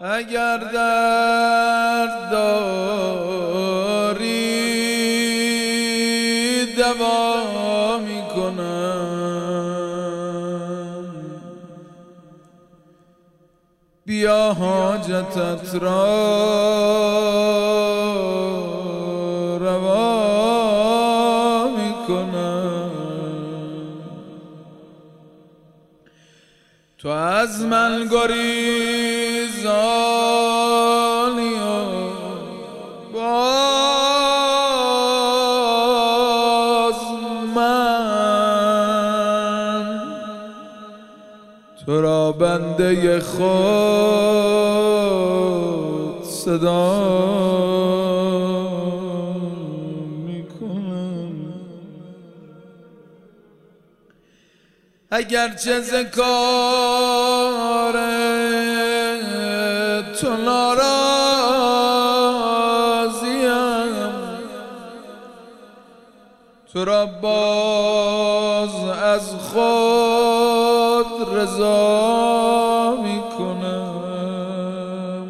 اگر درد داری دوا میکنم، بیا حاجتت را روا میکنم. تو از من گریزانی و باز من تو را بنده خود صدا میکنم. اگرچه ز کار تو ناراضیم، تو را باز از خود رضا میکنم.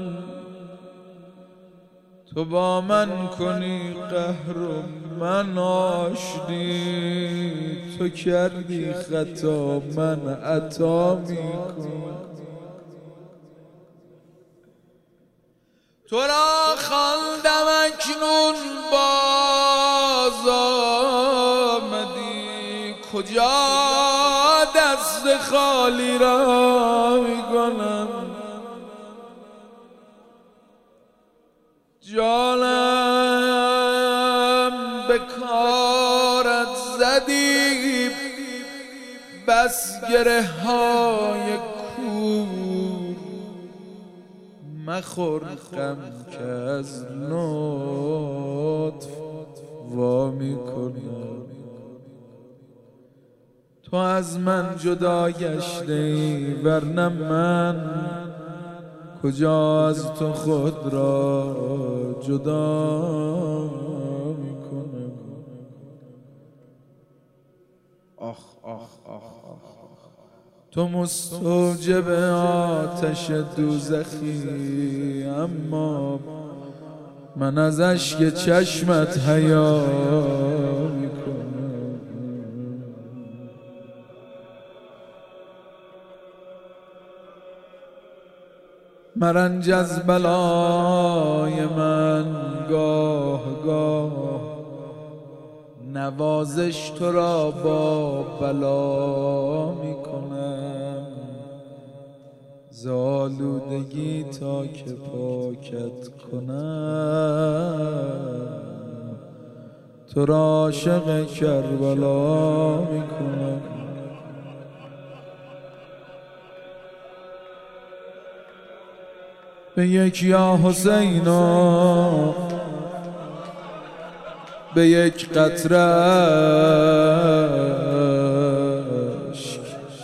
تو با من کنی قهر و من آشتی، تو کردی خطا من عطا میکنم. تو را خواندم اکنون باز آمدی، کجا دست خالی را میکنم. جانم به کارت زدی، بس گره های کور مخور غم که از لطف وا میکنم. تو از من جدا گشتی ورنه من کجا از تو خود را جدا میکنم. آخ آخ آخ آخ، تو مستوجب آتش دوزخی، اما من از اشک چشمت حیا میکنم. مرنج از بلای من گاه گاه، نوازش تو را با بلا میکنم. زالودگی تا که پاکت کنم، تو را عاشق کربلا میکنم. به یک یا حسینا، به یک قطره اشک،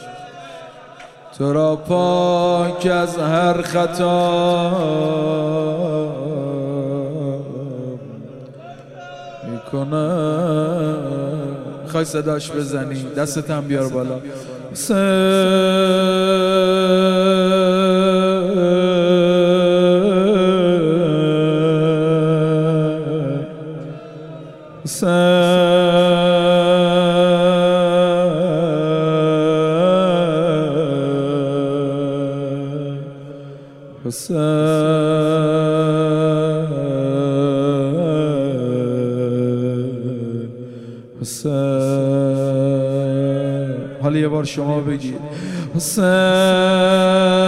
تو را پاک از هر خطا میکنم. میخوای صداش بزنی؟ دستت هم بیار بالا. حالا یه بار شما بگید حسین.